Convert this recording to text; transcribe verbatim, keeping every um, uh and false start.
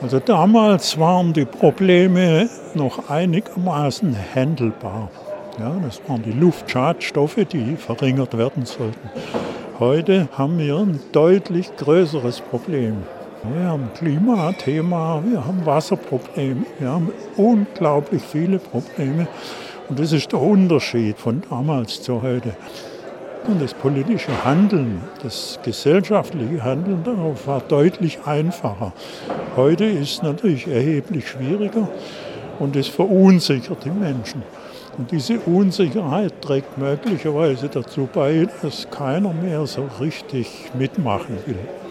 Also damals waren die Probleme noch einigermaßen handelbar. Ja, das waren die Luftschadstoffe, die verringert werden sollten. Heute haben wir ein deutlich größeres Problem. Wir haben Klimathema, wir haben Wasserprobleme, wir haben unglaublich viele Probleme. Und das ist der Unterschied von damals zu heute. Und das politische Handeln, das gesellschaftliche Handeln darauf war deutlich einfacher. Heute ist es natürlich erheblich schwieriger und es verunsichert die Menschen. Und diese Unsicherheit trägt möglicherweise dazu bei, dass keiner mehr so richtig mitmachen will.